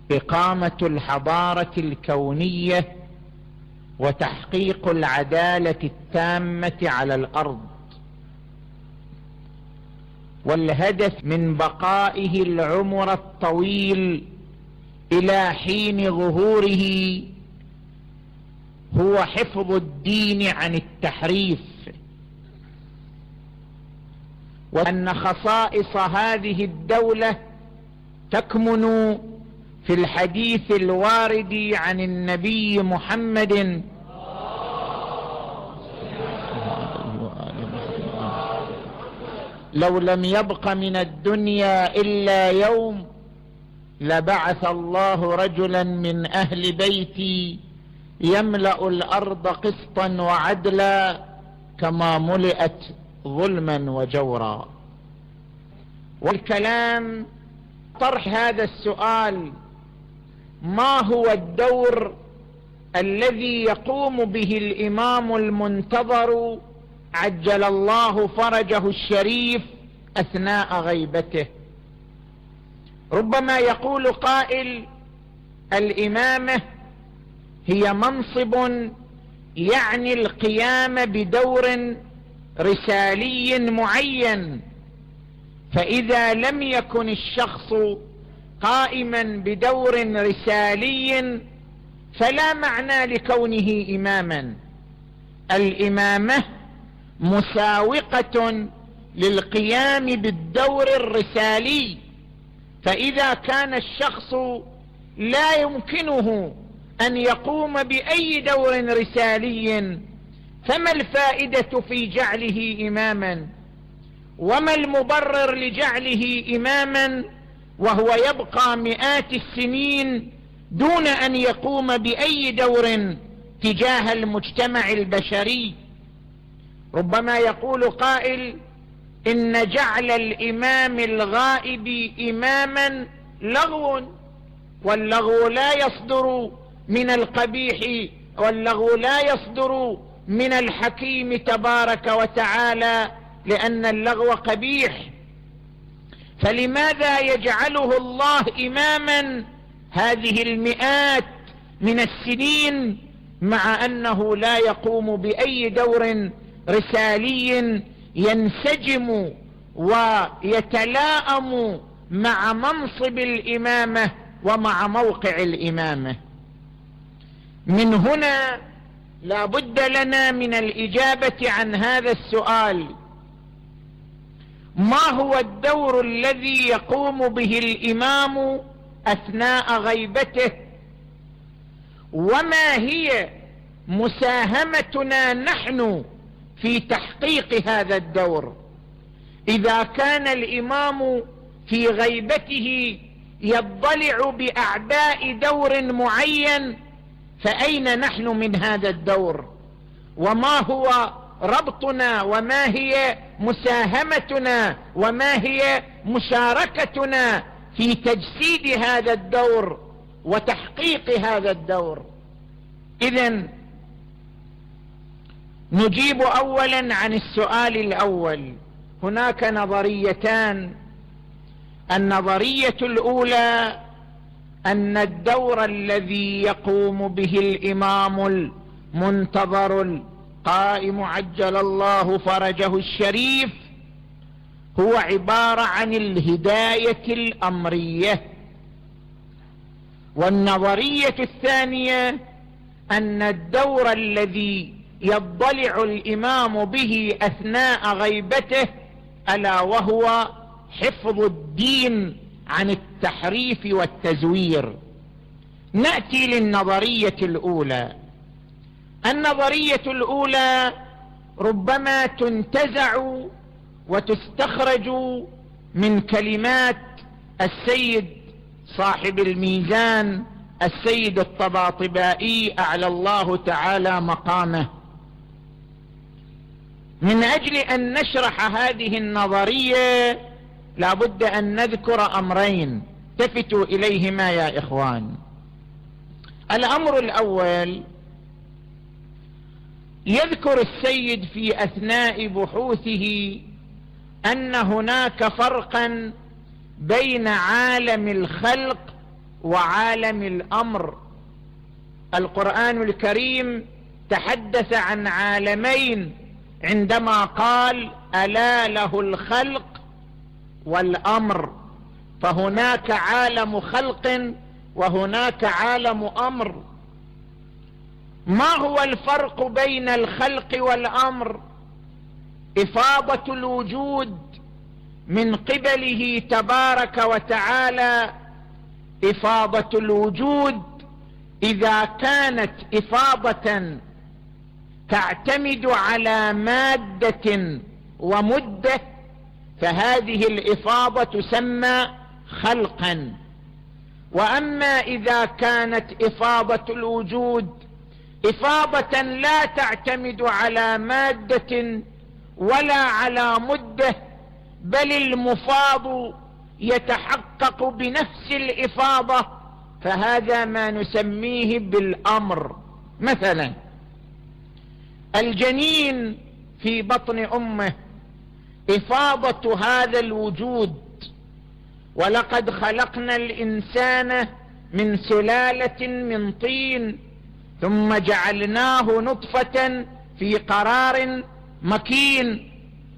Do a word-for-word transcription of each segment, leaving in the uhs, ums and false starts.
إقامة الحضارة الكونية وتحقيق العدالة التامة على الأرض، والهدف من بقائه العمر الطويل إلى حين ظهوره هو حفظ الدين عن التحريف، وأن خصائص هذه الدولة تكمن في الحديث الوارد عن النبي محمد لو لم يبق من الدنيا إلا يوم لبعث الله رجلا من أهل بيتي يملأ الأرض قسطا وعدلا كما ملئت ظلما وجورا. والكلام طرح هذا السؤال: ما هو الدور الذي يقوم به الإمام المنتظر عجل الله فرجه الشريف أثناء غيبته؟ ربما يقول قائل: الإمامة هي منصب يعني القيام بدور رسالي معين، فإذا لم يكن الشخص قائما بدور رسالي فلا معنى لكونه إماما. الإمامة مساوقة للقيام بالدور الرسالي، فإذا كان الشخص لا يمكنه أن يقوم بأي دور رسالي فما الفائدة في جعله إماما؟ وما المبرر لجعله إماما وهو يبقى مئات السنين دون أن يقوم بأي دور تجاه المجتمع البشري؟ ربما يقول قائل: إن جعل الإمام الغائب إماما لغو، واللغو لا يصدر من القبيح، واللغو لا يصدر من الحكيم تبارك وتعالى، لأن اللغو قبيح. فلماذا يجعله الله إماما هذه المئات من السنين مع أنه لا يقوم بأي دور رسالي ينسجم ويتلائم مع منصب الإمامة ومع موقع الإمامة؟ من هنا لا بد لنا من الإجابة عن هذا السؤال: ما هو الدور الذي يقوم به الإمام أثناء غيبته؟ وما هي مساهمتنا نحن في تحقيق هذا الدور؟ إذا كان الإمام في غيبته يضلع بأعباء دور معين، فأين نحن من هذا الدور؟ وما هو ربطنا؟ وما هي مساهمتنا؟ وما هي مشاركتنا في تجسيد هذا الدور وتحقيق هذا الدور؟ إذن نجيب أولا عن السؤال الأول. هناك نظريتان. النظرية الأولى أن الدور الذي يقوم به الإمام المنتظر القائم عجل الله فرجه الشريف هو عبارة عن الهداية الأمرية. والنظرية الثانية أن الدور الذي يضلع الإمام به أثناء غيبته ألا وهو حفظ الدين عن التحريف والتزوير. نأتي للنظرية الأولى. النظرية الأولى ربما تنتزع وتستخرج من كلمات السيد صاحب الميزان السيد الطباطبائي أعلى الله تعالى مقامه. من أجل أن نشرح هذه النظرية لابد أن نذكر أمرين التفتوا إليهما يا إخوان. الأمر الأول: يذكر السيد في أثناء بحوثه أن هناك فرقا بين عالم الخلق وعالم الأمر. القرآن الكريم تحدث عن عالمين عندما قال ألا له الخلق والأمر، فهناك عالم خلق وهناك عالم أمر. ما هو الفرق بين الخلق والأمر؟ إفاضة الوجود من قبله تبارك وتعالى. إفاضة الوجود إذا كانت إفاضة تعتمد على مادة ومدة فهذه الإفاضة تسمى خلقا. وأما إذا كانت إفاضة الوجود إفاضة لا تعتمد على مادة ولا على مدة، بل المفاض يتحقق بنفس الإفاضة، فهذا ما نسميه بالأمر. مثلا الجنين في بطن أمه إفاضة هذا الوجود، ولقد خلقنا الإنسان من سلالة من طين ثم جعلناه نطفة في قرار مكين،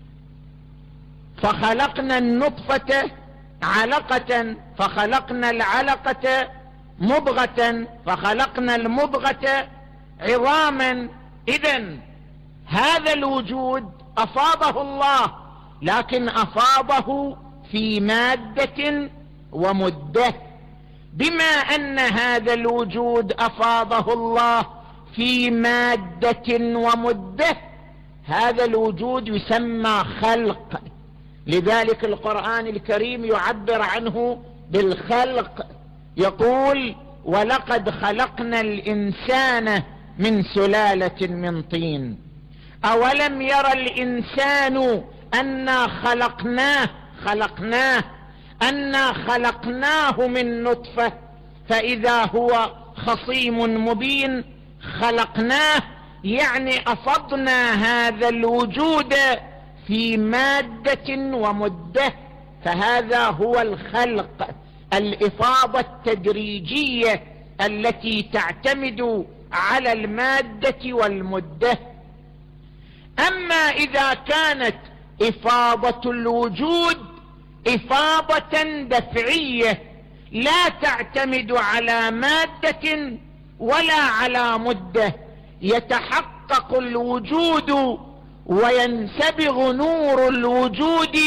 فخلقنا النطفة علقة، فخلقنا العلقة مضغة، فخلقنا المضغة عظاما. إذن هذا الوجود أفاضه الله، لكن أفاضه في مادة ومدة. بما أن هذا الوجود أفاضه الله في مادة ومدة، هذا الوجود يسمى خلق. لذلك القرآن الكريم يعبر عنه بالخلق، يقول ولقد خلقنا الإنسان من سلالة من طين. أولم يرى الإنسان أنا خلقناه خلقناه أنا خلقناه من نطفة فإذا هو خصيم مبين. خلقناه يعني أفضنا هذا الوجود في مادة ومدة، فهذا هو الخلق، الإفاضة التدريجية التي تعتمد على المادة والمدة. أما إذا كانت إفاضة الوجود إفاضة دفعية لا تعتمد على مادة ولا على مدة، يتحقق الوجود وينسبغ نور الوجود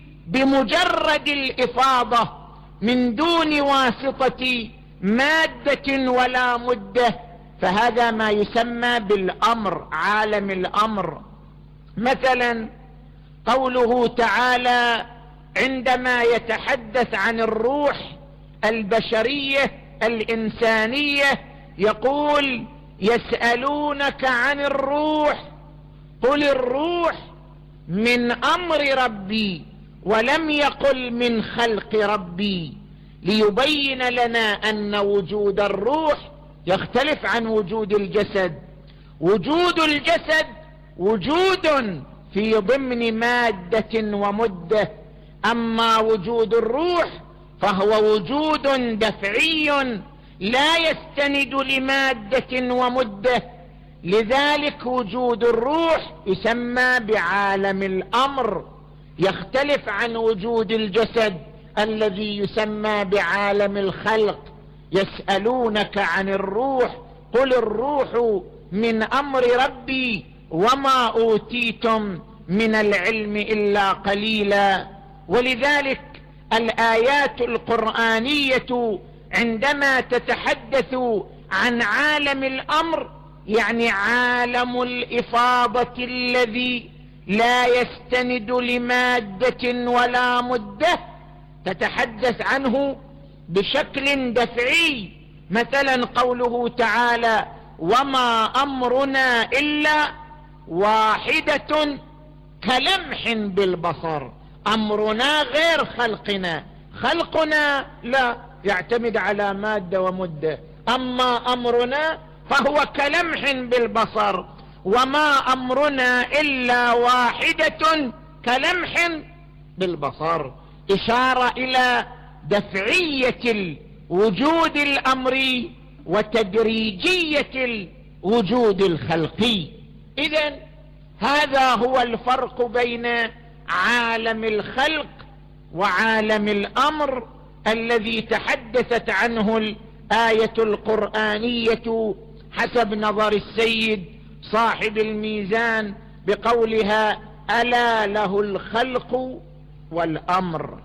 بمجرد الإفاضة من دون واسطة مادة ولا مدة، فهذا ما يسمى بالأمر، عالم الأمر. مثلا قوله تعالى عندما يتحدث عن الروح البشرية الإنسانية يقول يسألونك عن الروح قل الروح من أمر ربي، ولم يقل من خلق ربي، ليبين لنا أن وجود الروح يختلف عن وجود الجسد. وجود الجسد وجود في ضمن مادة ومدة، أما وجود الروح فهو وجود دفعي لا يستند لمادة ومدة. لذلك وجود الروح يسمى بعالم الأمر، يختلف عن وجود الجسد الذي يسمى بعالم الخلق. يسألونك عن الروح قل الروح من أمر ربي وما أوتيتم من العلم إلا قليلا. ولذلك الآيات القرآنية عندما تتحدث عن عالم الأمر يعني عالم الإفاضة الذي لا يستند لمادة ولا مدة، تتحدث عنه بشكل دفعي. مثلا قوله تعالى وما أمرنا إلا واحدة كلمح بالبصر. أمرنا غير خلقنا، خلقنا لا يعتمد على مادة ومدة، أما أمرنا فهو كلمح بالبصر. وما أمرنا إلا واحدة كلمح بالبصر، إشارة إلى دفعية وجود الأمر وتدريجية الوجود الخلقي. إذن هذا هو الفرق بين عالم الخلق وعالم الأمر الذي تحدثت عنه الآية القرآنية حسب نظر السيد صاحب الميزان بقولها: ألا له الخلق والأمر.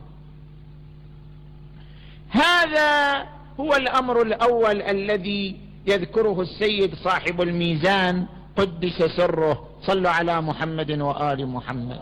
هذا هو الأمر الأول الذي يذكره السيد صاحب الميزان قدس سره. صلوا على محمد وآل محمد.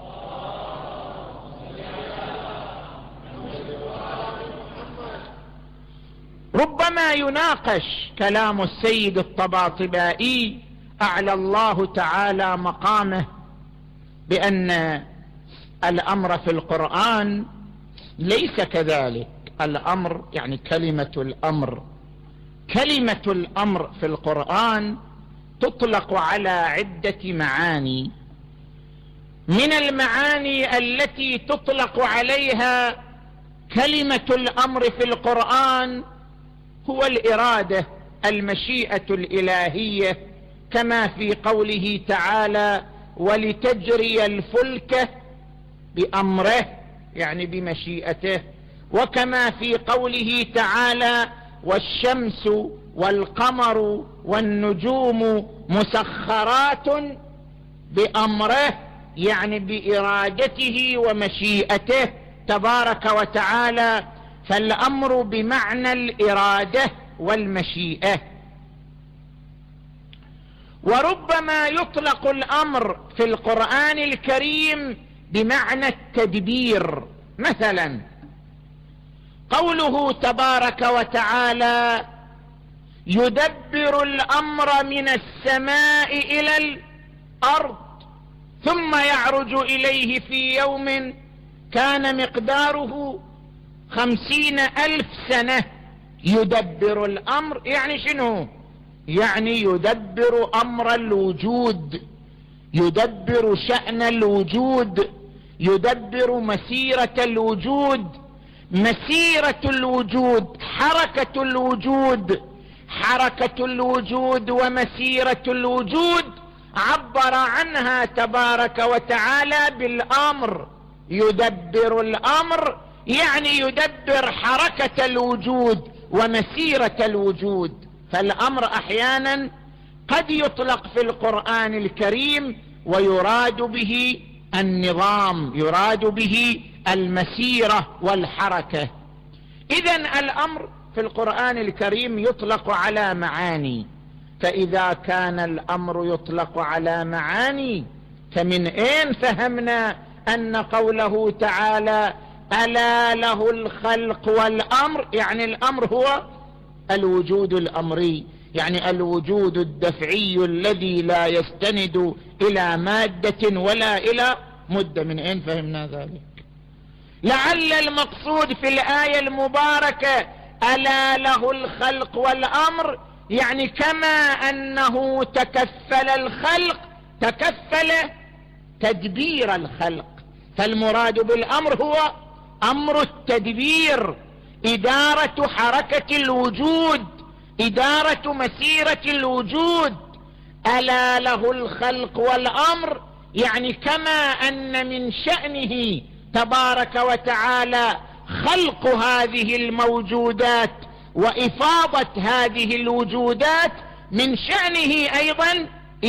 ربما يناقش كلام السيد الطباطبائي أعلى الله تعالى مقامه بأن الأمر في القرآن ليس كذلك. الأمر يعني كلمة الأمر، كلمة الأمر في القرآن تطلق على عدة معاني. من المعاني التي تطلق عليها كلمة الأمر في القرآن هو الإرادة، المشيئة الإلهية، كما في قوله تعالى: ولتجري الفلك بأمره، يعني بمشيئته، وكما في قوله تعالى: والشمس والقمر والنجوم مسخرات بأمره، يعني بإرادته ومشيئته تبارك وتعالى. فالأمر بمعنى الإرادة والمشيئة. وربما يطلق الأمر في القرآن الكريم بمعنى التدبير. مثلا قوله تبارك وتعالى: يدبر الأمر من السماء إلى الأرض ثم يعرج إليه في يوم كان مقداره خمسين ألف سنة. يدبر الأمر يعني شنو؟ يعني يدبر أمر الوجود، يدبر شأن الوجود، يدبر مسيرة الوجود. مسيرة الوجود، حركة الوجود، حركة الوجود ومسيرة الوجود عبر عنها تبارك وتعالى بالأمر. يدبر الأمر يعني يدبر حركة الوجود ومسيرة الوجود. فالأمر أحيانا قد يطلق في القرآن الكريم ويراد به النظام، يراد به المسيرة والحركة. إذن الأمر في القرآن الكريم يطلق على معاني. فإذا كان الأمر يطلق على معاني، فمن أين فهمنا أن قوله تعالى: ألا له الخلق والأمر، يعني الأمر هو الوجود الأمري، يعني الوجود الدفعي الذي لا يستند إلى مادة ولا إلى مدة. من أين فهمنا ذلك؟ لعل المقصود في الآية المباركة ألا له الخلق والأمر، يعني كما أنه تكفل الخلق تكفل تدبير الخلق. فالمراد بالأمر هو أمر التدبير، إدارة حركة الوجود، إدارة مسيرة الوجود. ألا له الخلق والأمر يعني كما أن من شأنه تبارك وتعالى خلق هذه الموجودات وإفاضة هذه الوجودات، من شأنه أيضا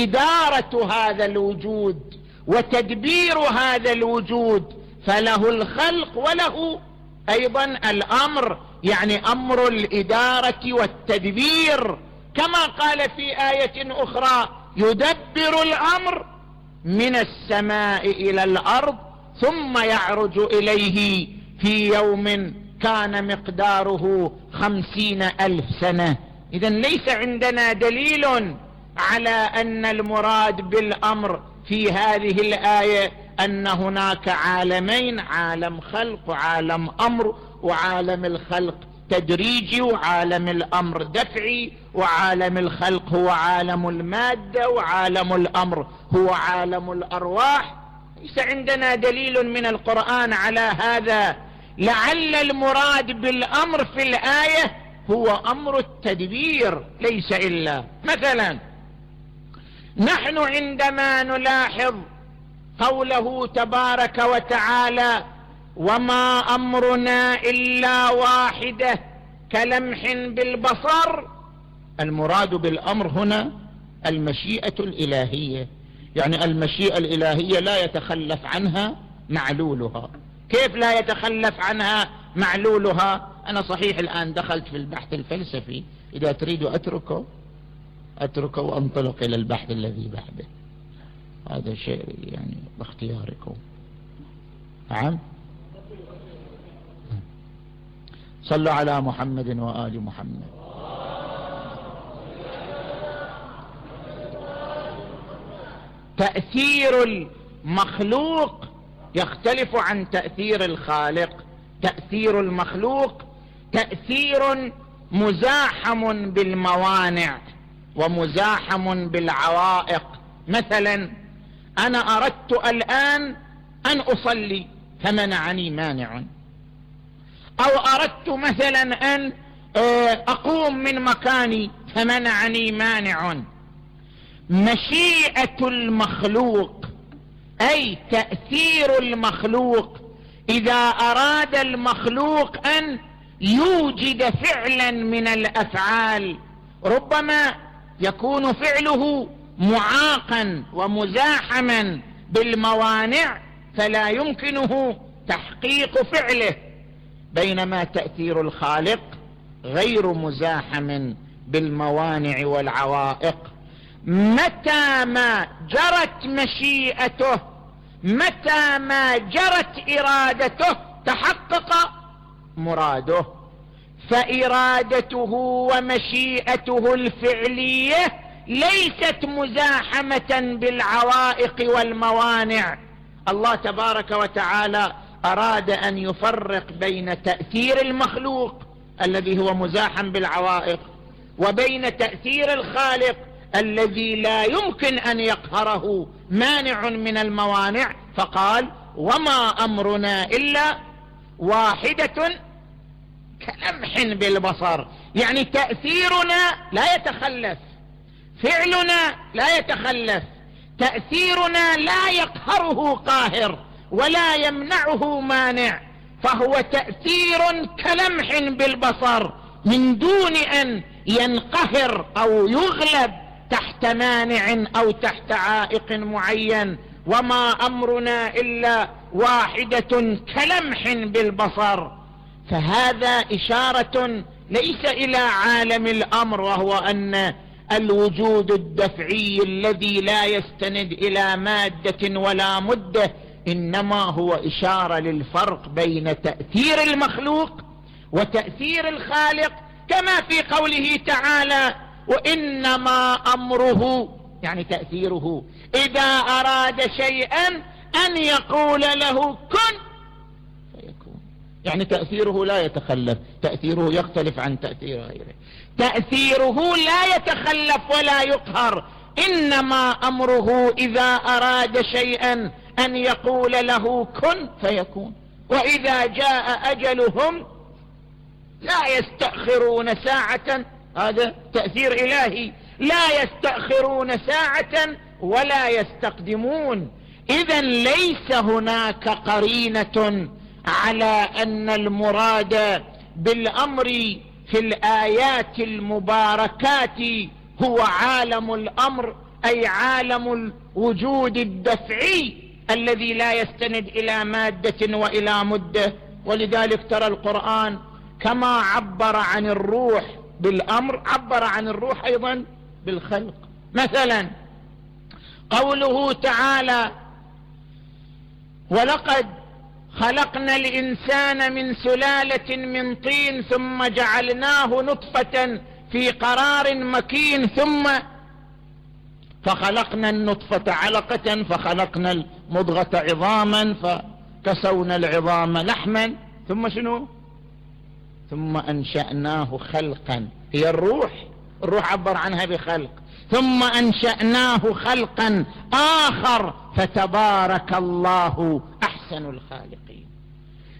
إدارة هذا الوجود وتدبير هذا الوجود. فله الخلق وله أيضا الأمر، يعني أمر الإدارة والتدبير. كما قال في آية أخرى: يدبر الأمر من السماء إلى الأرض ثم يعرج إليه في يوم كان مقداره خمسين ألف سنة. إذن ليس عندنا دليل على أن المراد بالأمر في هذه الآية أن هناك عالمين: عالم خلق وعالم أمر، وعالم الخلق تدريجي وعالم الأمر دفعي، وعالم الخلق هو عالم المادة وعالم الأمر هو عالم الأرواح. ليس عندنا دليل من القرآن على هذا. لعل المراد بالأمر في الآية هو أمر التدبير ليس إلا. مثلا نحن عندما نلاحظ قوله تبارك وتعالى وما أمرنا إلا واحدة كلمح بالبصر، المراد بالأمر هنا المشيئة الإلهية، يعني المشيئة الإلهية لا يتخلف عنها معلولها. كيف لا يتخلف عنها معلولها؟ أنا صحيح الآن دخلت في البحث الفلسفي، إذا تريد أتركه أتركه وأنطلق إلى البحث الذي بعده، هذا شيء يعني باختياركم. نعم، صلوا على محمد وآل محمد. تأثير المخلوق يختلف عن تأثير الخالق. تأثير المخلوق تأثير مزاحم بالموانع ومزاحم بالعوائق. مثلا أنا أردت الآن أن أصلي فمنعني مانع، أو أردت مثلا أن أقوم من مكاني فمنعني مانع. مشيئة المخلوق أي تأثير المخلوق، إذا أراد المخلوق أن يوجد فعلا من الأفعال ربما يكون فعله معاقا ومزاحما بالموانع فلا يمكنه تحقيق فعله، بينما تأثير الخالق غير مزاحم بالموانع والعوائق. متى ما جرت مشيئته، متى ما جرت إرادته، تحقق مراده. فإرادته ومشيئته الفعلية ليست مزاحمة بالعوائق والموانع. الله تبارك وتعالى أراد أن يفرق بين تأثير المخلوق الذي هو مزاحم بالعوائق وبين تأثير الخالق الذي لا يمكن أن يقهره مانع من الموانع، فقال وما أمرنا إلا واحدة كلمح بالبصر، يعني تأثيرنا لا يتخلف، فعلنا لا يتخلف، تأثيرنا لا يقهره قاهر ولا يمنعه مانع، فهو تأثير كلمح بالبصر من دون أن ينقهر أو يغلب تحت مانع أو تحت عائق معين. وما أمرنا إلا واحدة كلمح بالبصر. فهذا إشارة ليس إلى عالم الأمر، وهو أن الوجود الدفعي الذي لا يستند إلى مادة ولا مدة، إنما هو إشارة للفرق بين تأثير المخلوق وتأثير الخالق، كما في قوله تعالى وإنما أمره، يعني تأثيره إذا أراد شيئا أن يقول له كن فيكون، يعني تأثيره لا يتخلف، تأثيره يختلف عن تأثير غيره، تأثيره لا يتخلف ولا يقهر، إنما أمره إذا أراد شيئا أن يقول له كن فيكون. وإذا جاء أجلهم لا يستأخرون ساعة، هذا تأثير إلهي، لا يستأخرون ساعة ولا يستقدمون. إذن ليس هناك قرينة على أن المراد بالأمر في الآيات المباركات هو عالم الأمر، أي عالم الوجود الدفعي الذي لا يستند إلى مادة وإلى مدة. ولذلك ترى القرآن كما عبر عن الروح بالأمر عبر عن الروح أيضا بالخلق. مثلا قوله تعالى ولقد خلقنا الإنسان من سلالة من طين ثم جعلناه نطفة في قرار مكين ثم فخلقنا النطفة علقة فخلقنا المضغة عظاما فكسونا العظام لحما ثم شنو؟ ثم أنشأناه خلقا. هي الروح، الروح عبر عنها بخلق. ثم أنشأناه خلقا آخر فتبارك الله أحسن الخالقين.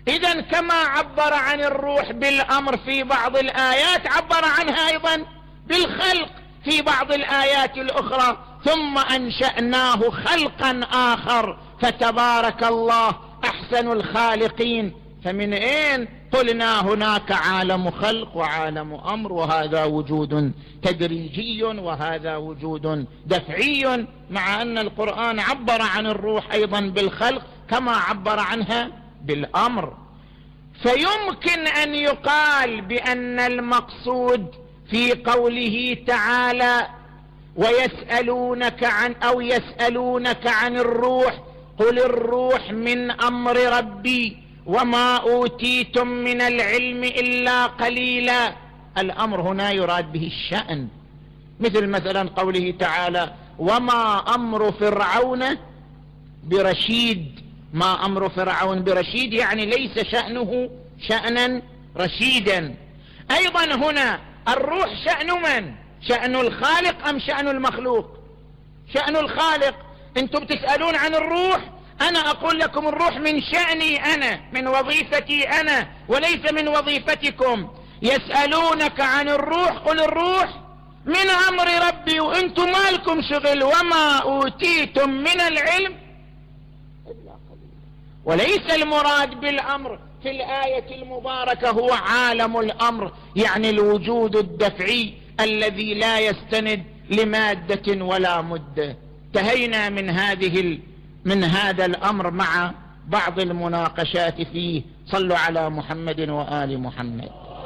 إذن كما عبر عن الروح بالأمر في بعض الآيات عبر عنها أيضا بالخلق في بعض الآيات الأخرى. ثم أنشأناه خلقا آخر فتبارك الله أحسن الخالقين. فمن أين قلنا هناك عالم خلق وعالم أمر، وهذا وجود تدريجي وهذا وجود دفعي، مع أن القرآن عبر عن الروح أيضا بالخلق كما عبر عنها بالأمر. فيمكن أن يقال بأن المقصود في قوله تعالى ويسألونك عن أو يسألونك عن الروح قل الروح من أمر ربي وما أوتيتم من العلم إلا قليلا. الأمر هنا يراد به الشأن، مثل مثلا قوله تعالى وما أمر فرعون برشيد. ما أمر فرعون برشيد يعني ليس شأنه شأنا رشيدا. أيضا هنا الروح شأن من؟ شأن الخالق أم شأن المخلوق؟ شأن الخالق. أنتم تسألون عن الروح، أنا أقول لكم الروح من شأني أنا، من وظيفتي أنا وليس من وظيفتكم. يسألونك عن الروح قل الروح من أمر ربي وأنتم مالكم شغل وما أوتيتم من العلم إلا قليل. وليس المراد بالأمر في الآية المباركة هو عالم الأمر، يعني الوجود الدفعي الذي لا يستند لمادة ولا مدة. انتهينا من هذه من هذا الأمر مع بعض المناقشات فيه. صلوا على محمد وآل محمد.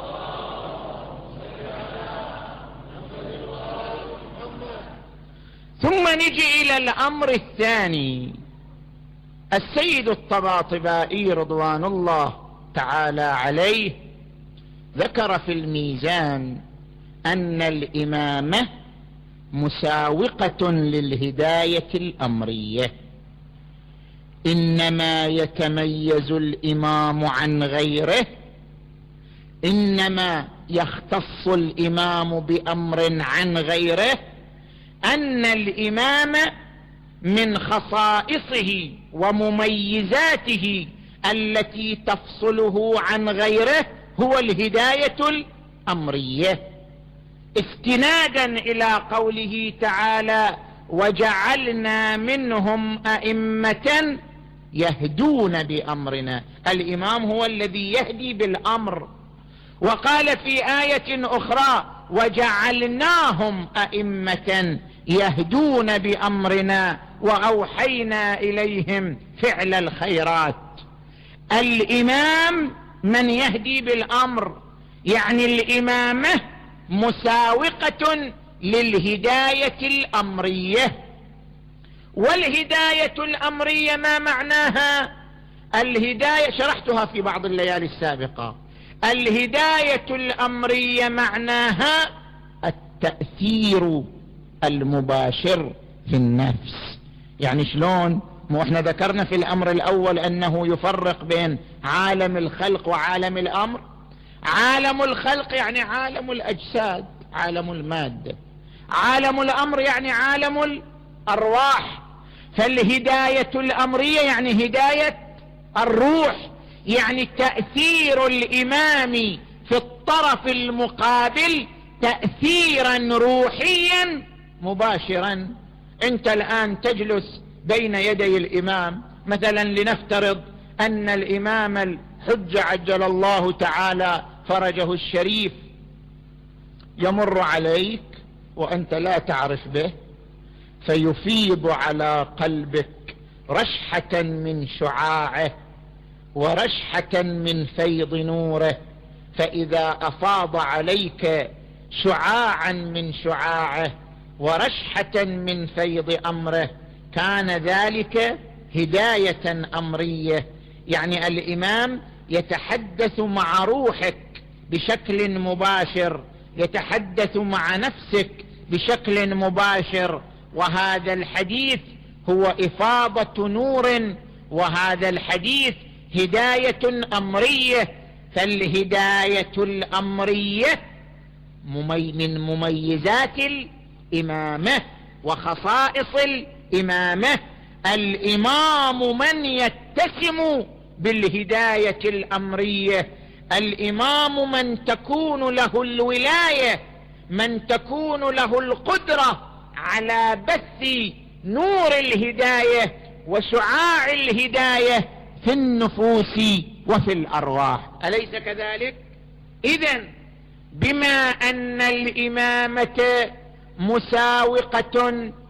ثم نجي إلى الأمر الثاني. السيد الطباطبائي رضوان الله تعالى عليه ذكر في الميزان أن الإمامة مساوقة للهداية الأمرية. إنما يتميز الإمام عن غيره، إنما يختص الإمام بأمر عن غيره أن الإمام من خصائصه ومميزاته التي تفصله عن غيره هو الهداية الأمرية، استنادا إلى قوله تعالى وجعلنا منهم أئمة يهدون بأمرنا. الإمام هو الذي يهدي بالأمر. وقال في آية أخرى وجعلناهم أئمة يهدون بأمرنا وأوحينا إليهم فعل الخيرات. الإمام من يهدي بالأمر، يعني الإمامة مساوقة للهداية الأمرية. والهداية الأمرية ما معناها؟ الهداية شرحتها في بعض الليالي السابقة. الهداية الأمرية معناها التأثير المباشر في النفس. يعني شلون؟ مو احنا ذكرنا في الأمر الأول أنه يفرق بين عالم الخلق وعالم الأمر. عالم الخلق يعني عالم الأجساد، عالم المادة. عالم الأمر يعني عالم الأرواح. فالهداية الأمرية يعني هداية الروح، يعني تأثير الإمام في الطرف المقابل تأثيرا روحيا مباشرا. أنت الآن تجلس بين يدي الإمام، مثلا لنفترض أن الإمام الحج عجل الله تعالى فرجه الشريف يمر عليك وأنت لا تعرف به، فيفيض على قلبك رشحة من شعاعه ورشحة من فيض نوره. فإذا أفاض عليك شعاعا من شعاعه ورشحة من فيض أمره كان ذلك هداية أمرية. يعني الإمام يتحدث مع روحك بشكل مباشر، يتحدث مع نفسك بشكل مباشر، وهذا الحديث هو إفاضة نور، وهذا الحديث هداية أمرية. فالهداية الأمرية من مميزات الإمامة وخصائص الإمامة. الإمام من يتسم بالهداية الأمرية. الإمام من تكون له الولاية، من تكون له القدرة على بث نور الهداية وشعاع الهداية في النفوس وفي الأرواح، أليس كذلك؟ إذن بما أن الإمامة مساوقة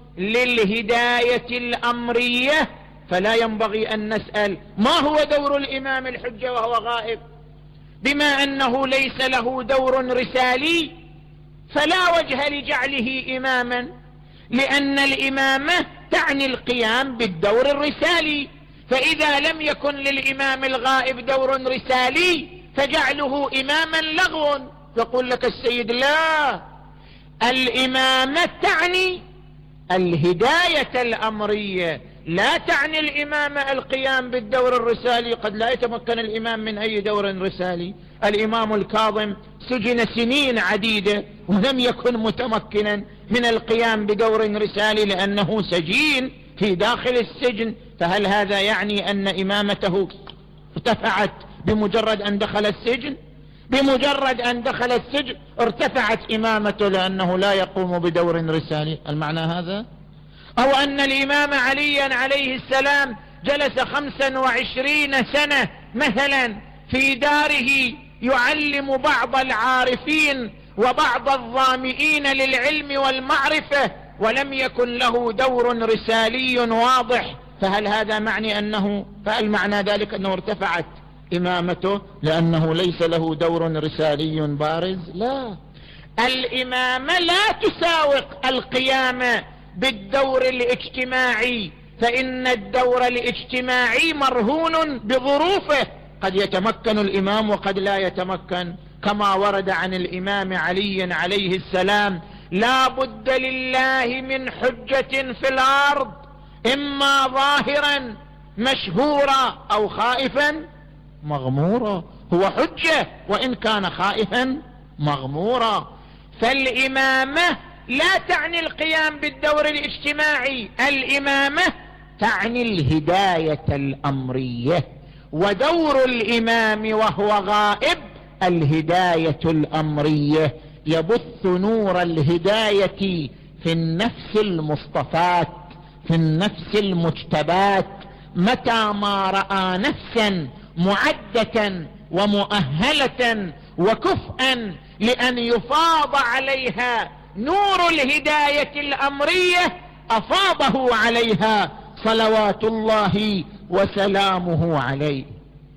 للهداية الأمرية، فلا ينبغي أن نسأل ما هو دور الإمام الحجة وهو غائب. بما أنه ليس له دور رسالي فلا وجه لجعله إماما، لأن الإمامة تعني القيام بالدور الرسالي، فإذا لم يكن للإمام الغائب دور رسالي فجعله إماما لغو. يقول لك السيد لا، الإمامة تعني الهداية الأمرية، لا تعني الإمامة القيام بالدور الرسالي. قد لا يتمكن الإمام من أي دور رسالي. الإمام الكاظم سجن سنين عديدة ولم يكن متمكنا من القيام بدور رسالي لأنه سجين في داخل السجن، فهل هذا يعني أن إمامته ارتفعت بمجرد أن دخل السجن؟ بمجرد أن دخل السجن ارتفعت إمامته لأنه لا يقوم بدور رسالي. المعنى هذا؟ أو أن الإمام عليا عليه السلام جلس خمسا وعشرين سنة مثلا في داره يعلم بعض العارفين وبعض الظامئين للعلم والمعرفة ولم يكن له دور رسالي واضح، فهل هذا معني أنه فهل معنى ذلك أنه ارتفعت إمامته لأنه ليس له دور رسالي بارز؟ لا، الإمامة لا تساوق القيام بالدور الاجتماعي، فإن الدور الاجتماعي مرهون بظروفه، قد يتمكن الإمام وقد لا يتمكن، كما ورد عن الإمام علي عليه السلام: لا بد لله من حجة في الأرض، إما ظاهرا مشهورا أو خائفا مغمورا. هو حجة وإن كان خائفا مغمورا. فالإمامة لا تعني القيام بالدور الاجتماعي، الإمامة تعني الهداية الأمرية، ودور الإمام وهو غائب الهداية الأمرية، يبث نور الهداية في النفس المصطفاة، في النفس المجتبات. متى ما رأى نفسا معدة ومؤهلة وكفءا لأن يفاض عليها نور الهداية الأمرية أفاضه عليها صلوات الله وسلامه عليه.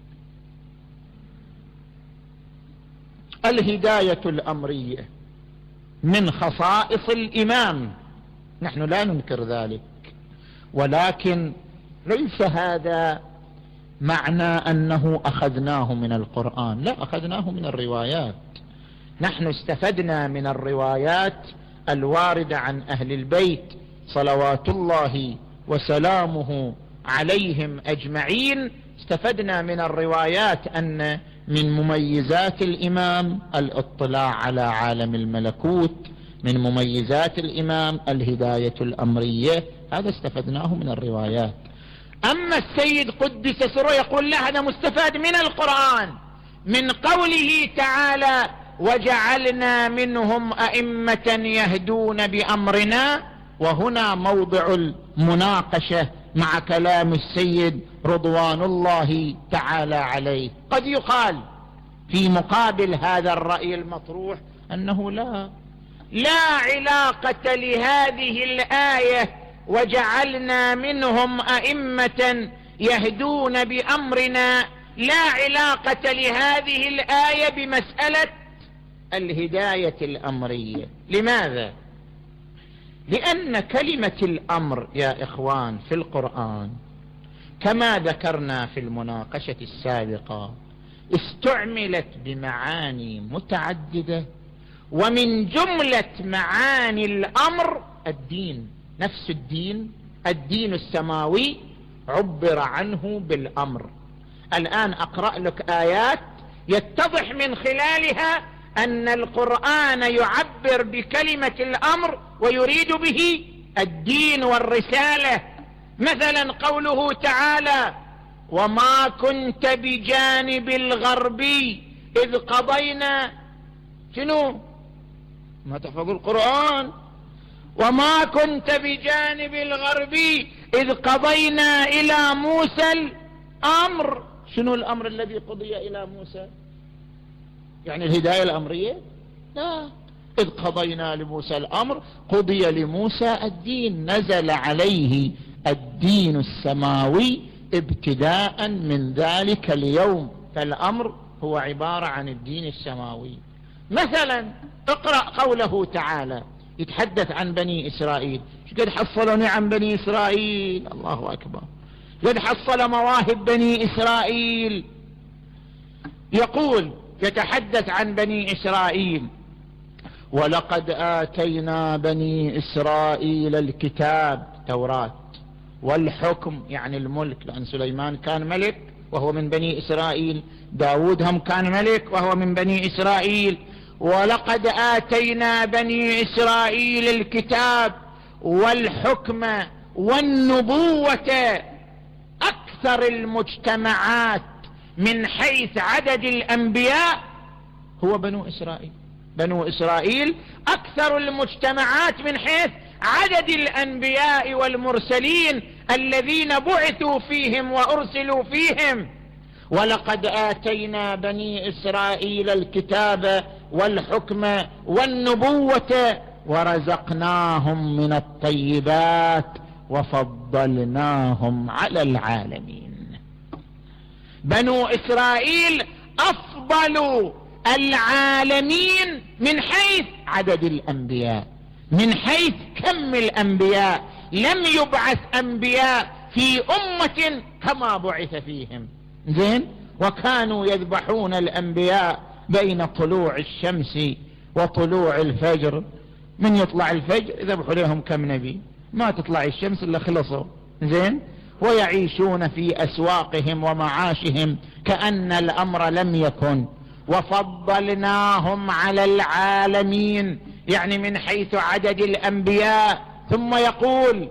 الهداية الأمرية من خصائص الإمام، نحن لا ننكر ذلك، ولكن ليس هذا معنى أنه أخذناه من القرآن، لا، أخذناه من الروايات. نحن استفدنا من الروايات الواردة عن أهل البيت صلوات الله وسلامه عليهم أجمعين. استفدنا من الروايات أن من مميزات الإمام الاطلاع على عالم الملكوت، من مميزات الإمام الهداية الأمرية، هذا استفدناه من الروايات. أما السيد قدس سره يقول لا، هذا مستفاد من القرآن، من قوله تعالى: وجعلنا منهم أئمة يهدون بأمرنا. وهنا موضع المناقشة مع كلام السيد رضوان الله تعالى عليه. قد يقال في مقابل هذا الرأي المطروح أنه لا لا علاقة لهذه الآية وجعلنا منهم أئمة يهدون بأمرنا، لا علاقة لهذه الآية بمسألة الهداية الأمرية. لماذا؟ لأن كلمة الأمر يا إخوان في القرآن كما ذكرنا في المناقشة السابقة استعملت بمعاني متعددة، ومن جملة معاني الأمر الدين، نفس الدين، الدين السماوي عبر عنه بالأمر. الآن أقرأ لك آيات يتضح من خلالها أن القرآن يعبر بكلمة الأمر ويريد به الدين والرسالة. مثلا قوله تعالى: وما كنت بجانب الغربي إذ قضينا. شنو؟ ما تحفظوا القرآن. وما كنت بجانب الغربي إذ قضينا إلى موسى الأمر. شنو الأمر الذي قضي إلى موسى؟ يعني الهداية الأمرية؟ لا. إذ قضينا لموسى الأمر قضي لموسى الدين، نزل عليه الدين السماوي ابتداء من ذلك اليوم، فالأمر هو عبارة عن الدين السماوي. مثلا اقرأ قوله تعالى يتحدث عن بني إسرائيل. قد حصلوا نعم بني إسرائيل، الله أكبر، قد حصل مواهب بني إسرائيل. يقول يتحدث عن بني إسرائيل: ولقد آتينا بني إسرائيل الكتاب، توراة، والحكم يعني الملك، لأن سليمان كان ملك وهو من بني إسرائيل، داود هم كان ملك وهو من بني إسرائيل. ولقد آتينا بني إسرائيل الكتاب والحكم والنبوة. أكثر المجتمعات من حيث عدد الأنبياء هو بنو إسرائيل. بنو إسرائيل أكثر المجتمعات من حيث عدد الأنبياء والمرسلين الذين بعثوا فيهم وأرسلوا فيهم. ولقد آتينا بني إسرائيل الكتاب والحكم والنبوة ورزقناهم من الطيبات وفضلناهم على العالمين. بنو إسرائيل أفضل العالمين من حيث عدد الأنبياء، من حيث كم الأنبياء. لم يبعث أنبياء في أمة كما بعث فيهم. زين؟ وكانوا يذبحون الأنبياء بين طلوع الشمس وطلوع الفجر. من يطلع الفجر يذبحوا لهم كم نبي، ما تطلع الشمس إلا خلصوا. زين؟ ويعيشون في أسواقهم ومعاشهم كأن الأمر لم يكن. وفضلناهم على العالمين، يعني من حيث عدد الأنبياء. ثم يقول: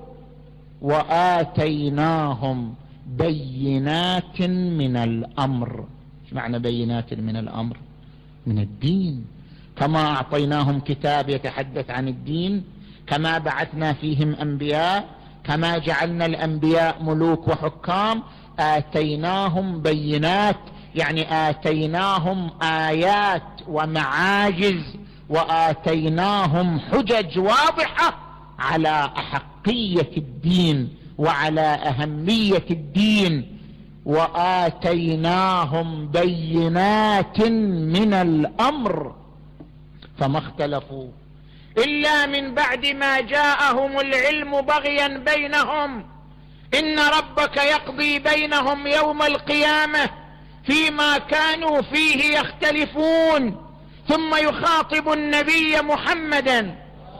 وآتيناهم بينات من الأمر. ايش معنى بينات من الأمر؟ من الدين. كما أعطيناهم كتاب يتحدث عن الدين، كما بعثنا فيهم أنبياء، كما جعلنا الأنبياء ملوك وحكام، آتيناهم بينات، يعني آتيناهم آيات ومعاجز، وآتيناهم حجج واضحة على أحقية الدين وعلى أهمية الدين. وآتيناهم بينات من الأمر فما اختلفوا إلا من بعد ما جاءهم العلم بغيا بينهم، إن ربك يقضي بينهم يوم القيامة فيما كانوا فيه يختلفون. ثم يخاطب النبي محمدا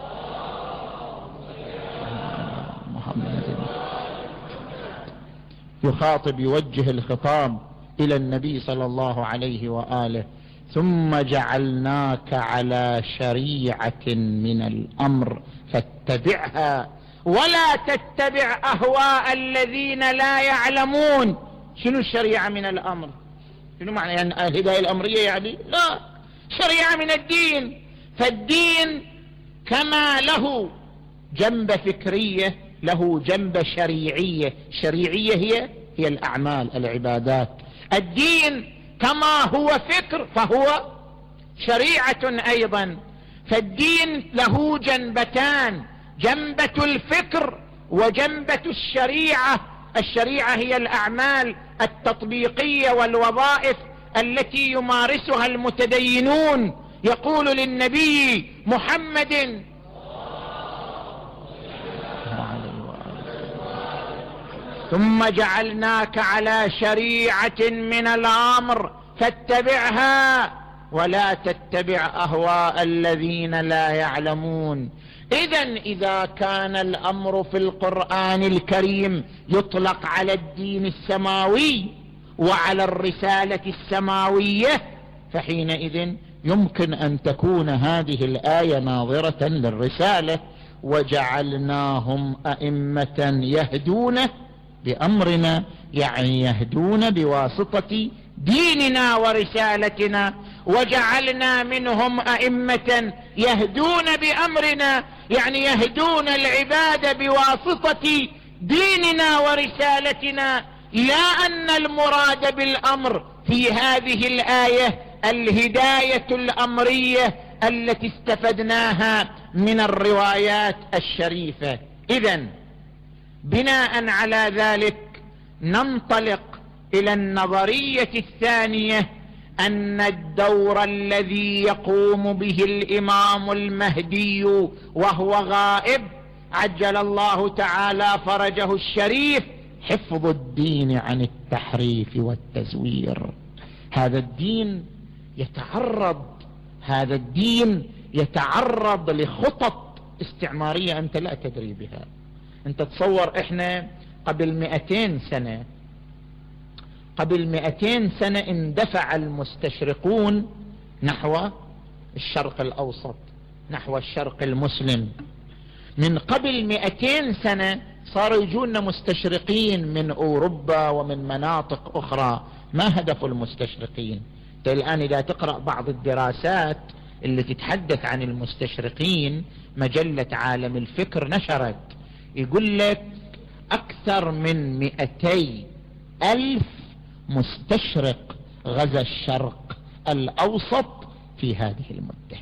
يخاطب يوجه الخطاب إلى النبي صلى الله عليه وآله: ثم جعلناك على شريعة من الأمر فاتبعها ولا تتبع أهواء الذين لا يعلمون. شنو الشريعة من الأمر؟ شنو معنى يعني الهداية الأمرية؟ يعني لا، شريعة من الدين. فالدين كما له جنب فكرية له جنب شريعية. شريعية هي هي الأعمال العبادات. الدين كما هو فكر فهو شريعة أيضا. فالدين له جنبتان، جنبة الفكر وجنبة الشريعة. الشريعة هي الأعمال التطبيقية والوظائف التي يمارسها المتدينون. يقول للنبي محمد: ثم جعلناك على شريعة من الأمر فاتبعها ولا تتبع أهواء الذين لا يعلمون. إذن إذا كان الأمر في القرآن الكريم يطلق على الدين السماوي وعلى الرسالة السماوية، فحينئذ يمكن أن تكون هذه الآية ناظرة للرسالة: وجعلناهم أئمة يهدون بأمرنا يعني يهدون بواسطة ديننا ورسالتنا، وجعلنا منهم أئمة يهدون بأمرنا يعني يهدون العباد بواسطة ديننا ورسالتنا، لا أن المراد بالأمر في هذه الآية الهداية الأمرية التي استفدناها من الروايات الشريفة. إذن بناء على ذلك ننطلق إلى النظرية الثانية، أن الدور الذي يقوم به الإمام المهدي وهو غائب عجل الله تعالى فرجه الشريف حفظ الدين عن التحريف والتزوير. هذا الدين يتعرض هذا الدين يتعرض لخطط استعمارية أنت لا تدري بها. أنت تصور إحنا قبل مئتين سنة قبل مئتين سنة اندفع المستشرقون نحو الشرق الأوسط، نحو الشرق المسلم. من قبل مئتين سنة صاروا يجون مستشرقين من أوروبا ومن مناطق أخرى. ما هدف المستشرقين؟ الآن إذا تقرأ بعض الدراسات اللي تتحدث عن المستشرقين، مجلة عالم الفكر نشرت يقول لك أكثر من مئتي ألف مستشرق غزا الشرق الأوسط في هذه المدة.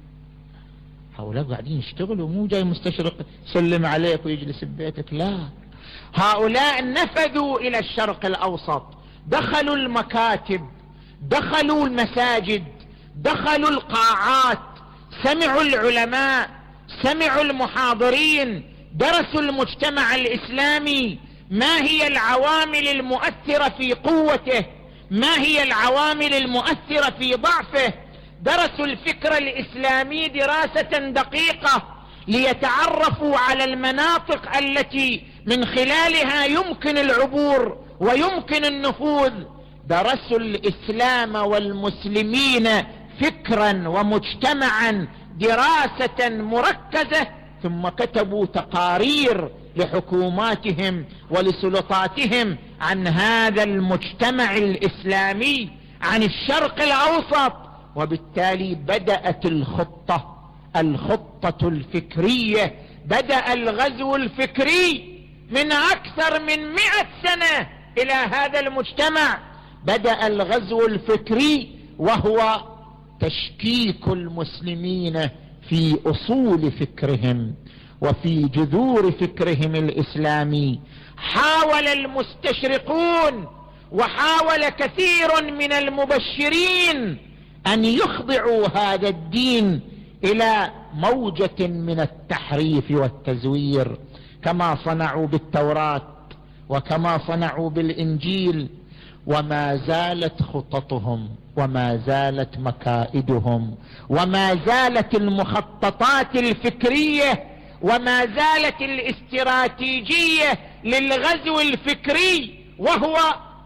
هؤلاء قاعدين يشتغلوا، مو جاي مستشرق سلم عليك ويجلس ببيتك، لا، هؤلاء نفذوا إلى الشرق الأوسط، دخلوا المكاتب، دخلوا المساجد، دخلوا القاعات، سمعوا العلماء، سمعوا المحاضرين، درسوا المجتمع الإسلامي، ما هي العوامل المؤثرة في قوته، ما هي العوامل المؤثرة في ضعفه. درسوا الفكر الإسلامي دراسة دقيقة ليتعرفوا على المناطق التي من خلالها يمكن العبور ويمكن النفوذ. درسوا الإسلام والمسلمين فكرا ومجتمعا دراسة مركزة، ثم كتبوا تقارير لحكوماتهم ولسلطاتهم عن هذا المجتمع الإسلامي، عن الشرق الأوسط. وبالتالي بدأت الخطة الخطة الفكرية، بدأ الغزو الفكري من أكثر من مئة سنة إلى هذا المجتمع. بدأ الغزو الفكري وهو تشكيك المسلمين في أصول فكرهم وفي جذور فكرهم الإسلامي. حاول المستشرقون وحاول كثير من المبشرين أن يخضعوا هذا الدين إلى موجة من التحريف والتزوير، كما صنعوا بالتوراة وكما صنعوا بالإنجيل. وما زالت خططهم وما زالت مكائدهم وما زالت المخططات الفكرية وما زالت الاستراتيجية للغزو الفكري، وهو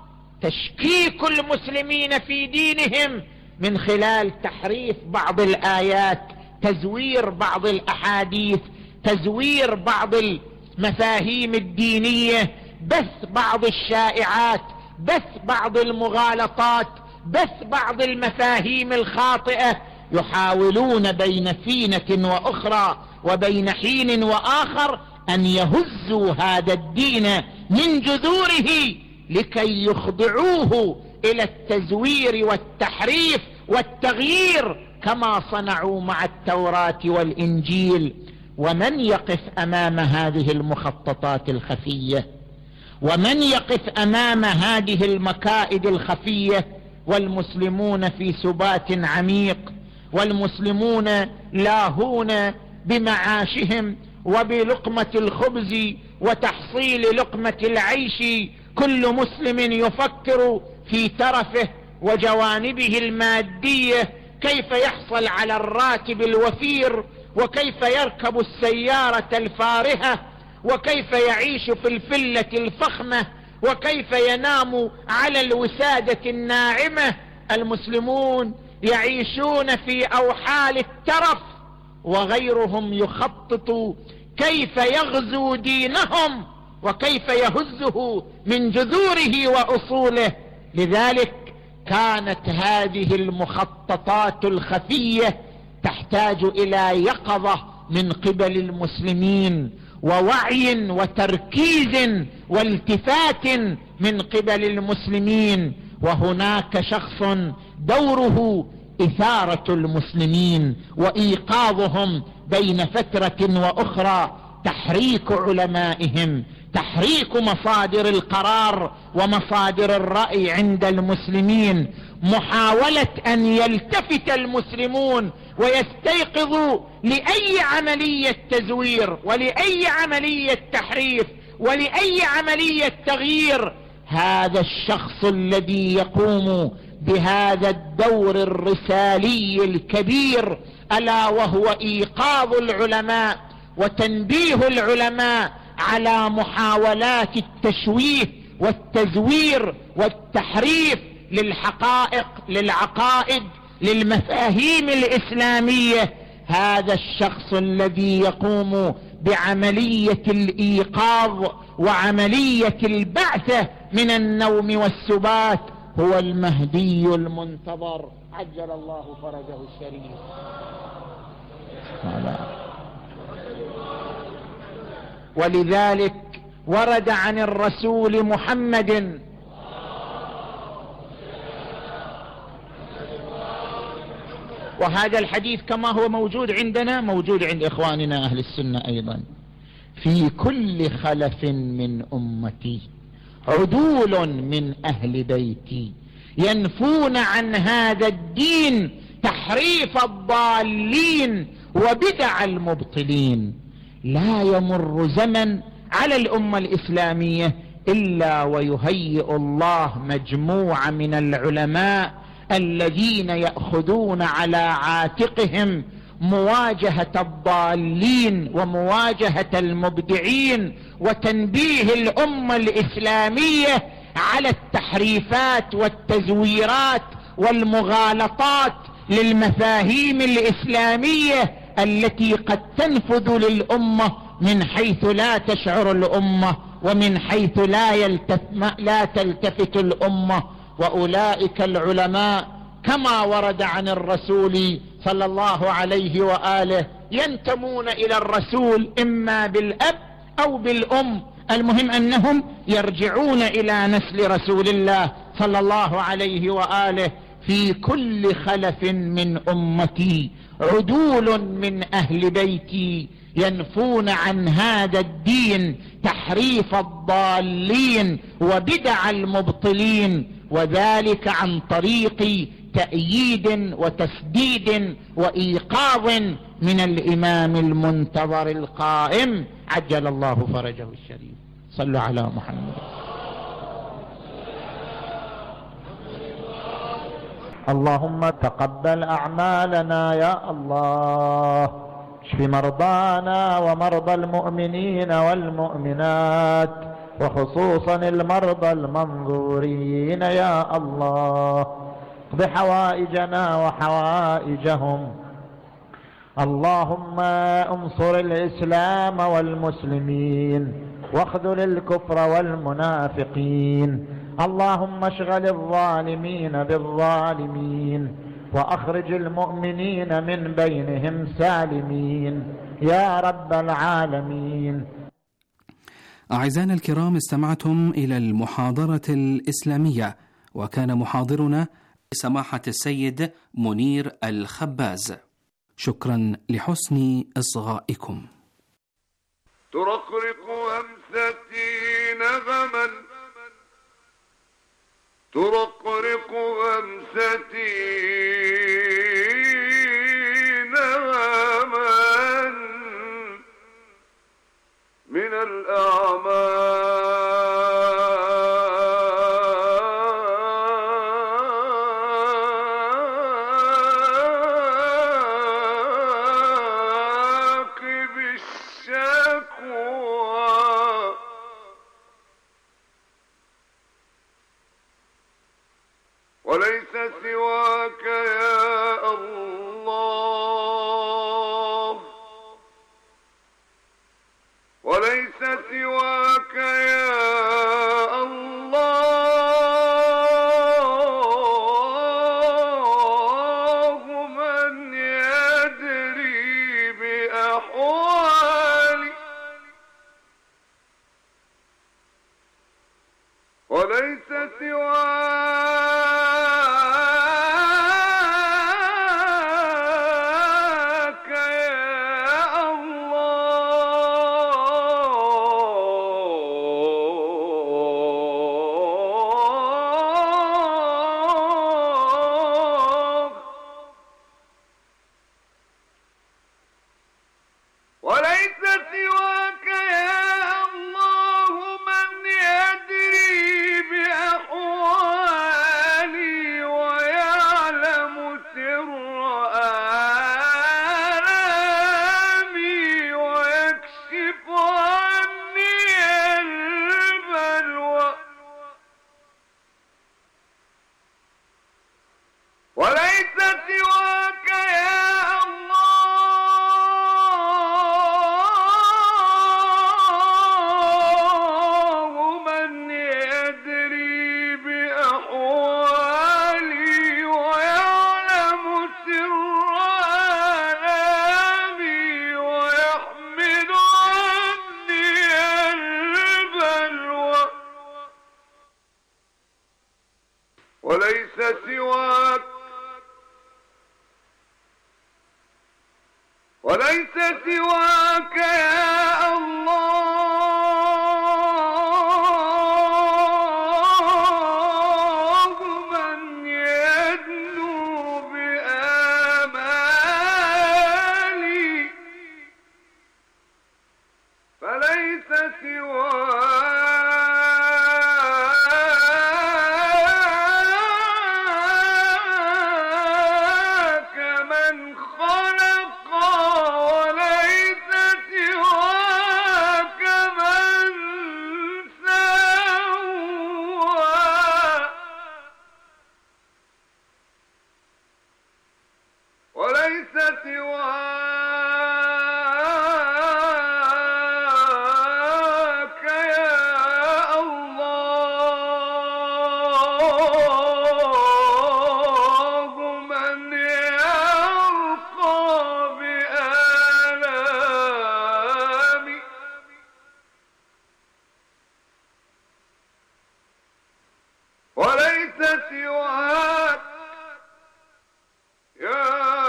تشكيك المسلمين في دينهم من خلال تحريف بعض الآيات، تزوير بعض الأحاديث، تزوير بعض المفاهيم الدينية، بث بعض الشائعات، بث بعض المغالطات، بث بعض المفاهيم الخاطئة. يحاولون بين فينة وأخرى وبين حين وآخر أن يهزوا هذا الدين من جذوره لكي يخضعوه إلى التزوير والتحريف والتغيير، كما صنعوا مع التوراة والإنجيل. ومن يقف أمام هذه المخططات الخفية، ومن يقف أمام هذه المكائد الخفية، والمسلمون في سبات عميق، والمسلمون لاهون بمعاشهم وبلقمة الخبز وتحصيل لقمة العيش. كل مسلم يفكر في ترفه وجوانبه المادية، كيف يحصل على الراتب الوفير، وكيف يركب السيارة الفارهة، وكيف يعيش في الفلة الفخمة، وكيف ينام على الوسادة الناعمة. المسلمون يعيشون في أوحال الترف، وغيرهم يخطط كيف يغزو دينهم وكيف يهزه من جذوره وأصوله. لذلك كانت هذه المخططات الخفية تحتاج إلى يقظة من قبل المسلمين، ووعي وتركيز والتفات من قبل المسلمين. وهناك شخص دوره إثارة المسلمين وإيقاظهم بين فترة وأخرى، تحريك علمائهم، تحريك مصادر القرار ومصادر الرأي عند المسلمين، محاولة أن يلتفت المسلمون ويستيقظوا لأي عملية تزوير ولأي عملية تحريف ولأي عملية تغيير. هذا الشخص الذي يقوم بهذا الدور الرسالي الكبير ألا وهو إيقاظ العلماء وتنبيه العلماء على محاولات التشويه والتزوير والتحريف للحقائق، للعقائد، للمفاهيم الإسلامية. هذا الشخص الذي يقوم بعملية الإيقاظ وعملية البعثة من النوم والسبات هو المهدي المنتظر عجل الله فرجه الشريف. ولذلك ورد عن الرسول محمد وهذا الحديث كما هو موجود عندنا موجود عند إخواننا أهل السنة أيضا: في كل خلف من أمتي عدول من أهل بيتي ينفون عن هذا الدين تحريف الضالين وبدع المبطلين. لا يمر زمن على الأمة الإسلامية إلا ويهيئ الله مجموعة من العلماء الذين يأخذون على عاتقهم مواجهة الضالين ومواجهة المبدعين وتنبيه الأمة الإسلامية على التحريفات والتزويرات والمغالطات للمفاهيم الإسلامية التي قد تنفذ للأمة من حيث لا تشعر الأمة ومن حيث لا, يلتف لا تلتفت الأمة. وأولئك العلماء كما ورد عن الرسول صلى الله عليه وآله ينتمون إلى الرسول إما بالأب أو بالأم، المهم أنهم يرجعون إلى نسل رسول الله صلى الله عليه وآله. في كل خلف من أمتي عدول من أهل بيتي ينفون عن هذا الدين تحريف الضالين وبدع المبطلين، وذلك عن طريق تأييد وتسديد وإيقاظ من الإمام المنتظر القائم عجل الله فرجه الشريف. صلوا على محمد. اللهم تقبل أعمالنا يا الله، اشف مرضانا ومرضى المؤمنين والمؤمنات وخصوصا المرضى المنظورين يا الله، اقض حوائجنا وحوائجهم. اللهم انصر الإسلام والمسلمين واخذل الكفر والمنافقين. اللهم اشغل الظالمين بالظالمين واخرج المؤمنين من بينهم سالمين يا رب العالمين. أعزائنا الكرام، استمعتم إلى المحاضرة الإسلامية، وكان محاضرنا سماحة السيد منير الخباز. شكرا لحسن إصغائكم. ترقرق همستي نغما، ترقرق همستي نغما من الأعماق بالشكوى، وليس سواك يا الله، وليس سواك بأحوالي وليس سواك يا الله وليس سواك يا الله من يدري بأحوالي ويعلم سر آلامي ويكشف عني البلوى وليس سواك يا الله من يدري بأحوالي ويعلم سر آلامي ويحمل عني البلوى وليس سواك وليس سواك يا الله من يدنو بآمالي فليس سواك من خلق وليس سواك من سوى وليس سواك يا الله من يرقى بآلامي وليس سواك يا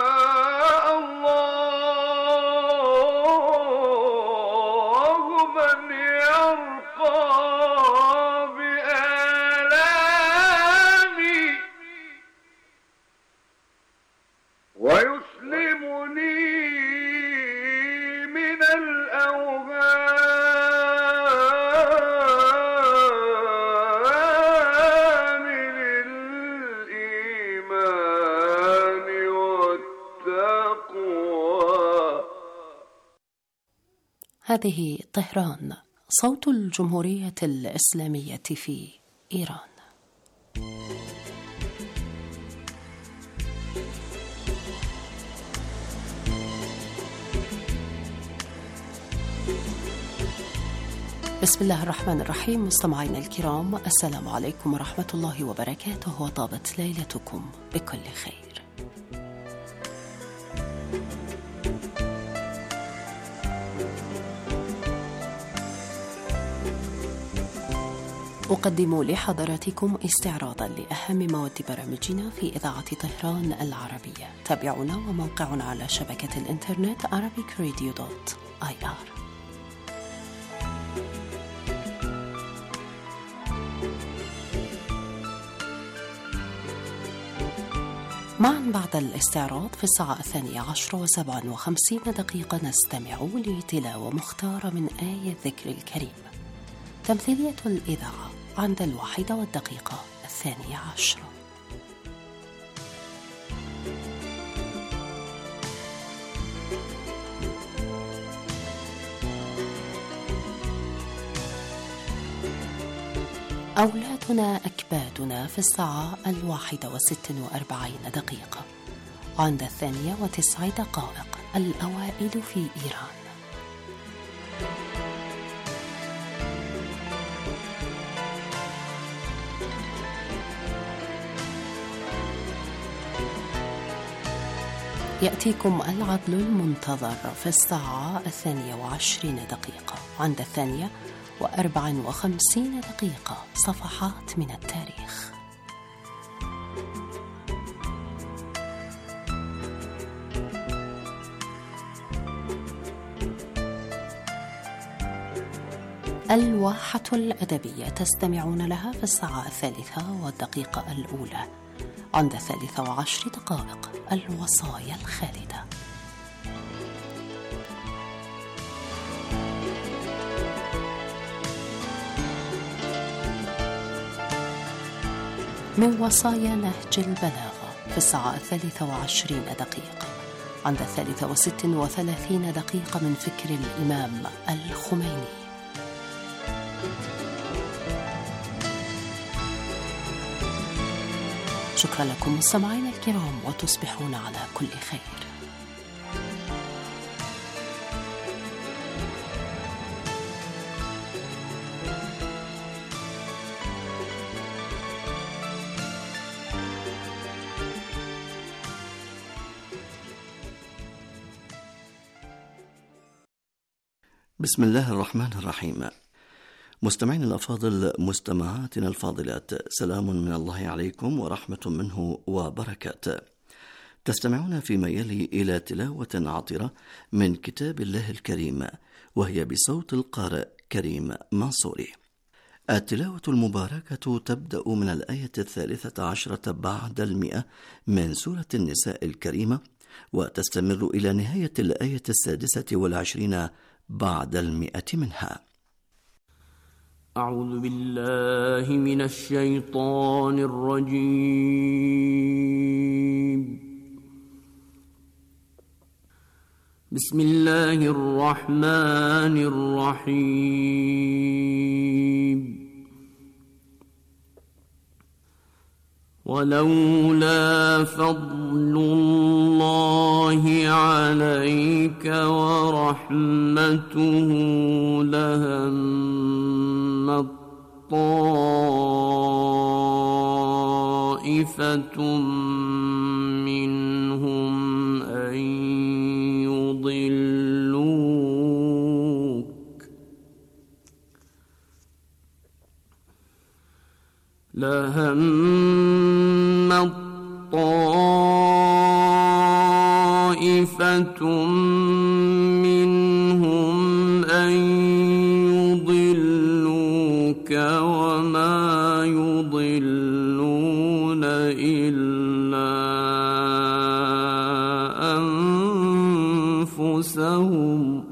الله من يرقى بآلامي ويسلمني من الأوهام للإيمان والتقوى. هذه طهران، صوت الجمهورية الإسلامية في إيران. بسم الله الرحمن الرحيم. مستمعينا الكرام، السلام عليكم ورحمة الله وبركاته، وطابت ليلتكم بكل خير. أقدم لحضراتكم استعراضا لأهم مواد برامجنا في إذاعة طهران العربية. تابعونا وموقعنا على شبكة الإنترنت arabic radio dot i r. معا بعد الاستعراض في الساعة الثانية عشر وسبعا وخمسين دقيقة نستمع لتلاوة مختارة من آية الذكر الكريم. تمثيلية الإذاعة عند الواحدة والدقيقة الثانية عشرة. أولادنا أكبادنا في الساعة الواحدة وست وأربعين دقيقة. عند الثانية وتسع دقائق الأوائل في إيران. يأتيكم العدل المنتظر في الساعة الثانية وعشرين دقيقة. عند الثانية وأربع وخمسين دقيقة صفحات من التاريخ. الواحة الأدبية تستمعون لها في الساعة الثالثة والدقيقة الأولى. عند الثالثة وعشر دقائق الوصايا الخالدة. من وصايا نهج البلاغة في الساعة الثالثة وعشرين دقيقة. عند الثالثة وست وثلاثين دقيقة من فكر الإمام الخميني. شكرا لكم مستمعينا الكرام، وتصبحون على كل خير. بسم الله الرحمن الرحيم. مستمعين الأفاضل، مستمعاتنا الفاضلات، سلام من الله عليكم ورحمة منه وبركاته. تستمعون فيما يلي إلى تلاوة عطرة من كتاب الله الكريم، وهي بصوت القارئ كريم منصوري. التلاوة المباركة تبدأ من الآية الثالثة عشرة بعد المئة من سورة النساء الكريمة، وتستمر إلى نهاية الآية السادسة والعشرين بعد المئة منها. أعوذ بالله من الشيطان الرجيم. بسم الله الرحمن الرحيم. ولولا فضل الله عليك ورحمته لهم طائفة منهم أن يضلوك لهم طائفة منهم أن يضلوك وما يضلون إلا أنفسهم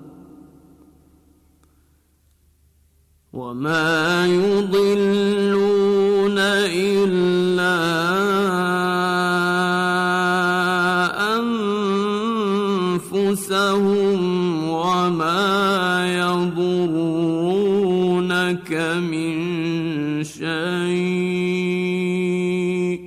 وما يضلون إلا أنفسهم وما يضرونك من شيء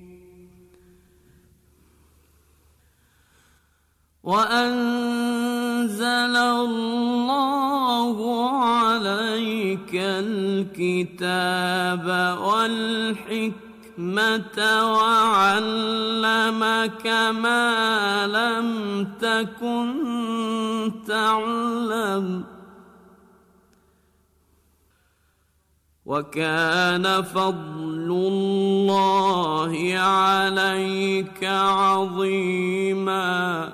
وأنزل الله عليك الكتاب والحكمة وعلمك ما لم تكن تعلم وكان فضل الله عليك عظيما.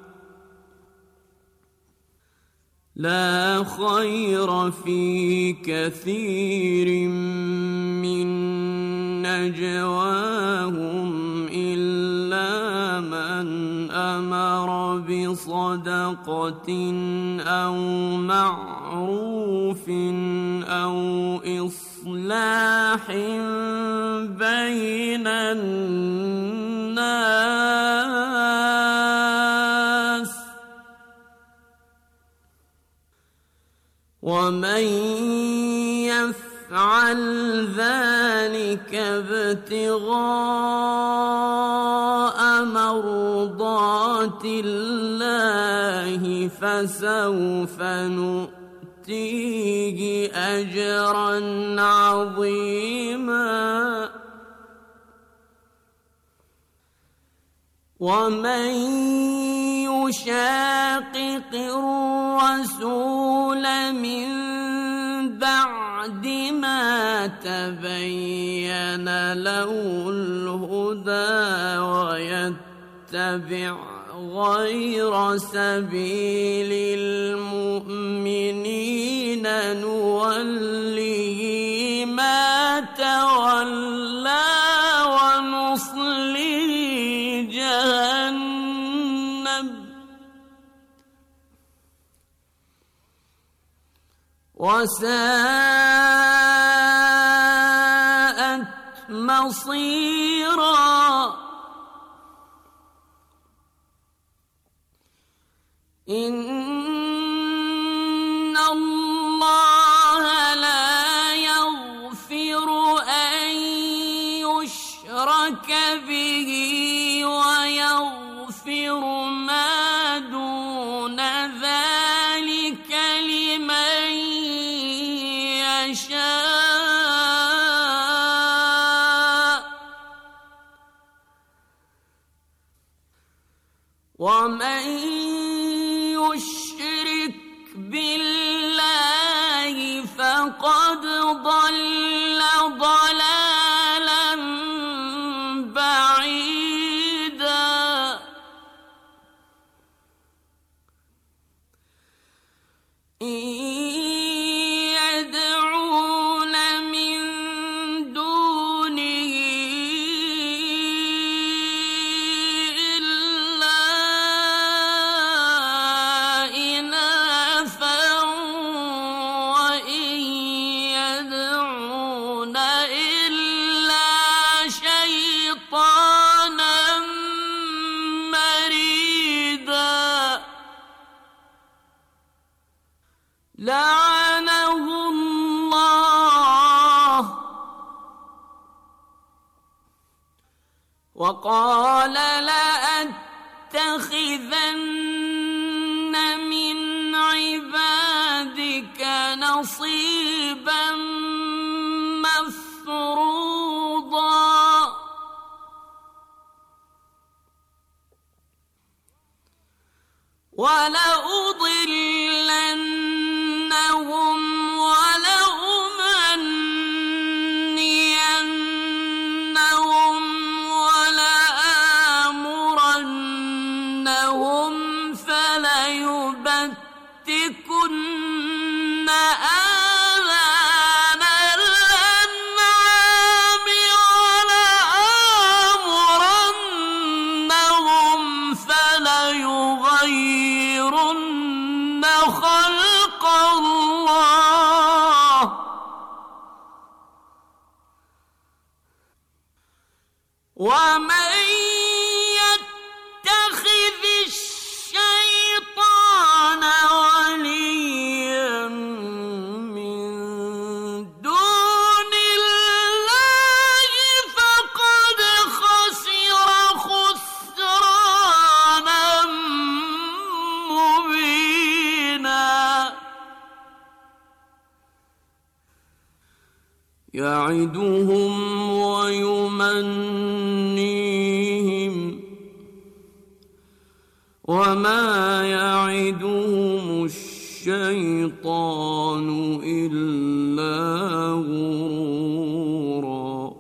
لا خير في كثير من نجواهم إلا من أمر بصدقة أو معروف أو إصلاح بين الناس ومن يفعل ذلك ابتغاء مرضات الله فسوف نؤتيه أجرا عظيما. ومن يشاقق الرسول من بعد ما تبين له الهدى ويتبع غير سبيل المؤمنين نوله ما تولى ونصله جهنم وساءت مصيرا. إن الله لا يغفر أن يشرك به ويغفر ما دون ذلك لمن يشاء ومن يشرك بالله فقد ضل ضلالا بعيدا. إن يدعون من دونه إلا إناثا وإن يدعون إلا شيطانا مريدا. لعنه الله وقال لأتخذن من عبادك نصيبا مفروضا. ولأضلنهم ولأمنينهم ولآمرنهم فليبتكن آذان الأنعام ولآمرنهم فليغيرن خلق الله ومن يتخذ الشيطان وليا من دون الله فقد خسر خسرانا مبينا. يعدهم ويمنيهم وما يعدهم الشيطان إلا غرورا.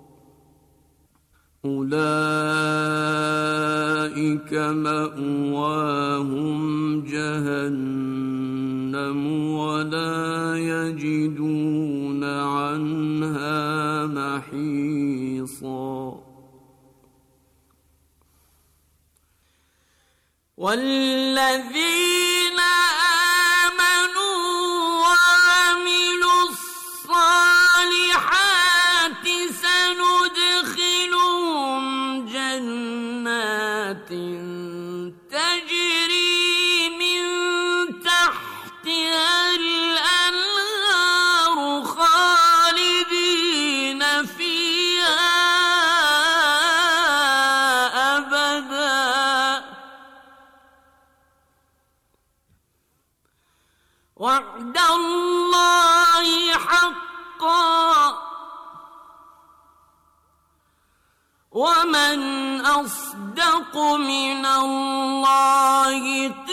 أولئك مأواهم جهنم ولا يجدون عنها محيصا. والذين آمنوا وعملوا الصالحات سندخلهم جنات تجري من تحتها الأنهار خالدين فيها أبدا. وعد الله حقا ومن أصدق من الله